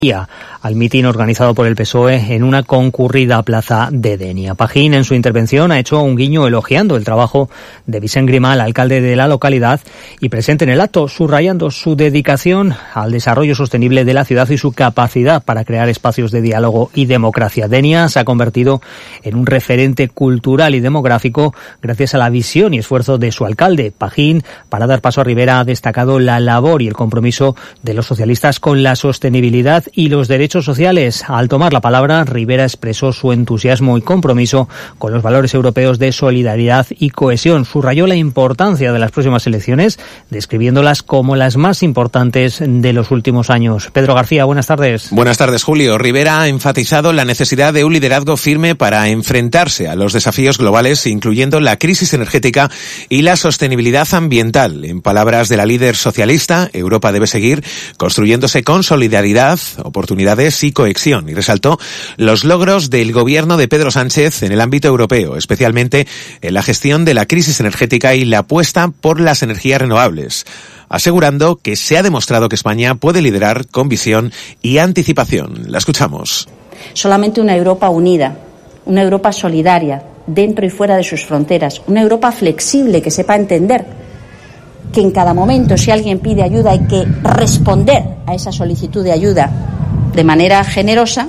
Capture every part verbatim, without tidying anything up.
al mitin organizado por el P S O E en una concurrida plaza de Denia. Pajín, en su intervención, ha hecho un guiño elogiando el trabajo de Vicent Grimal, alcalde de la localidad, y presente en el acto, subrayando su dedicación al desarrollo sostenible de la ciudad y su capacidad para crear espacios de diálogo y democracia. Denia se ha convertido en un referente cultural y demográfico gracias a la visión y esfuerzo de su alcalde. Pajín, para dar paso a Rivera, ha destacado la labor y el compromiso de los socialistas con la sostenibilidad y los derechos sociales. Al tomar la palabra, Rivera expresó su entusiasmo y compromiso con los valores europeos de solidaridad y cohesión. Subrayó la importancia de las próximas elecciones, describiéndolas como las más importantes de los últimos años. Pedro García, buenas tardes. Buenas tardes, Julio. Rivera ha enfatizado la necesidad de un liderazgo firme para enfrentarse a los desafíos globales, incluyendo la crisis energética y la sostenibilidad ambiental. En palabras de la líder socialista, Europa debe seguir construyéndose con solidaridad, oportunidades y cohesión, y resaltó los logros del gobierno de Pedro Sánchez en el ámbito europeo, especialmente en la gestión de la crisis energética y la apuesta por las energías renovables, asegurando que se ha demostrado que España puede liderar con visión y anticipación. La escuchamos. Solamente una Europa unida, una Europa solidaria, dentro y fuera de sus fronteras, una Europa flexible que sepa entender que en cada momento, si alguien pide ayuda, hay que responder a esa solicitud de ayuda de manera generosa,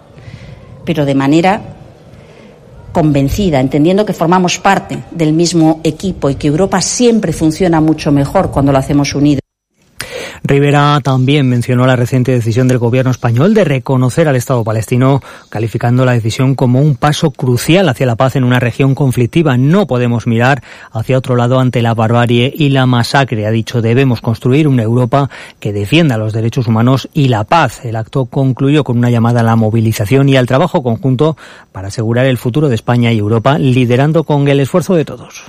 pero de manera convencida, entendiendo que formamos parte del mismo equipo y que Europa siempre funciona mucho mejor cuando lo hacemos unidos. Rivera también mencionó la reciente decisión del gobierno español de reconocer al Estado palestino, calificando la decisión como un paso crucial hacia la paz en una región conflictiva. No podemos mirar hacia otro lado ante la barbarie y la masacre, ha dicho. Debemos construir una Europa que defienda los derechos humanos y la paz. El acto concluyó con una llamada a la movilización y al trabajo conjunto para asegurar el futuro de España y Europa, liderando con el esfuerzo de todos.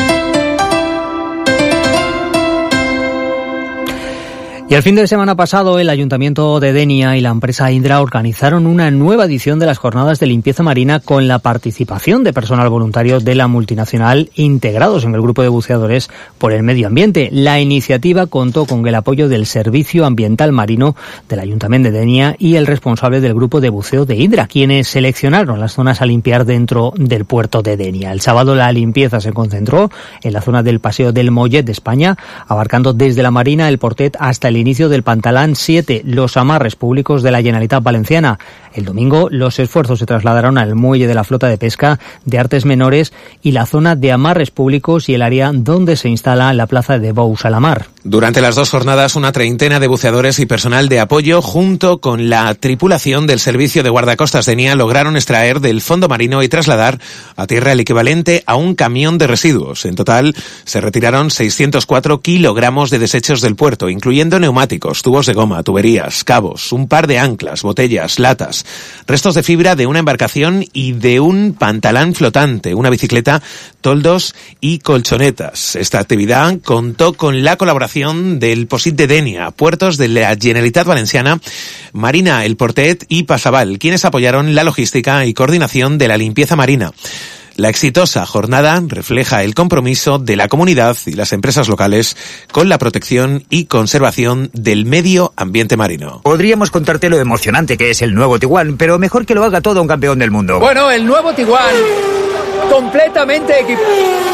Y el fin de semana pasado, el Ayuntamiento de Denia y la empresa Indra organizaron una nueva edición de las jornadas de limpieza marina con la participación de personal voluntario de la multinacional integrados en el grupo de buceadores por el medio ambiente. La iniciativa contó con el apoyo del Servicio Ambiental Marino del Ayuntamiento de Denia y el responsable del grupo de buceo de Indra, quienes seleccionaron las zonas a limpiar dentro del puerto de Denia. El sábado la limpieza se concentró en la zona del Paseo del Mollet de España, abarcando desde la Marina, el Portet hasta el inicio del Pantalán siete, los amarres públicos de la Generalitat Valenciana. El domingo los esfuerzos se trasladaron al muelle de la flota de pesca de Artes Menores y la zona de amarres públicos y el área donde se instala la plaza de Bous a la Mar. Durante las dos jornadas, una treintena de buceadores y personal de apoyo, junto con la tripulación del Servicio de Guardacostas de Denia, lograron extraer del fondo marino y trasladar a tierra el equivalente a un camión de residuos. En total, se retiraron seiscientos cuatro kilogramos de desechos del puerto, incluyendo neumáticos, tubos de goma, tuberías, cabos, un par de anclas, botellas, latas, restos de fibra de una embarcación y de un pantalán flotante, una bicicleta, toldos y colchonetas. Esta actividad contó con la colaboración del POSIT de Denia, puertos de la Generalitat Valenciana, Marina, el Portet y Passaval, quienes apoyaron la logística y coordinación de la limpieza marina. La exitosa jornada refleja el compromiso de la comunidad y las empresas locales con la protección y conservación del medio ambiente marino. Podríamos contarte lo emocionante que es el nuevo Tiguan, pero mejor que lo haga todo un campeón del mundo. Bueno, el nuevo Tiguan, completamente equipado.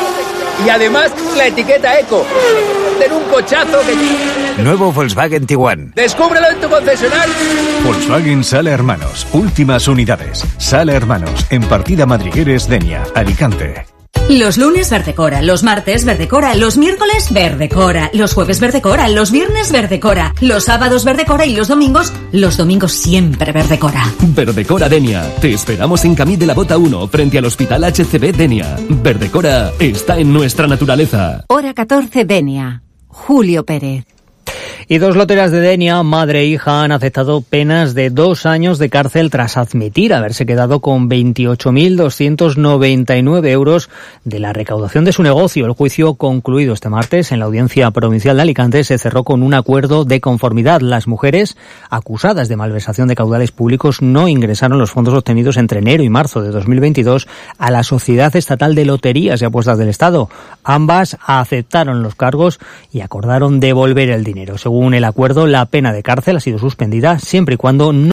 Y además la etiqueta Eco. En un cochazo que... Nuevo Volkswagen Tiguan. Descúbrelo en tu concesionario. Volkswagen Sala Hermanos. Últimas unidades. Sala Hermanos. En Partida Madrigueres, Denia, Alicante. Los lunes Verdecora, los martes Verdecora, los miércoles Verdecora, los jueves Verdecora, los viernes Verdecora, los sábados Verdecora y los domingos, los domingos siempre Verdecora. Verdecora Denia. Te esperamos en Camí de la Bota uno, frente al Hospital H C B Denia. Verdecora está en nuestra naturaleza. Hora catorce Denia. Julio Pérez. Y dos loteras de Denia, madre e hija, han aceptado penas de dos años de cárcel tras admitir haberse quedado con veintiocho mil doscientos noventa y nueve euros de la recaudación de su negocio. El juicio, concluido este martes en la Audiencia Provincial de Alicante, se cerró con un acuerdo de conformidad. Las mujeres acusadas de malversación de caudales públicos no ingresaron los fondos obtenidos entre enero y marzo de dos mil veintidós a la Sociedad Estatal de Loterías y Apuestas del Estado. Ambas aceptaron los cargos y acordaron devolver el dinero. Según Según el acuerdo, la pena de cárcel ha sido suspendida siempre y cuando no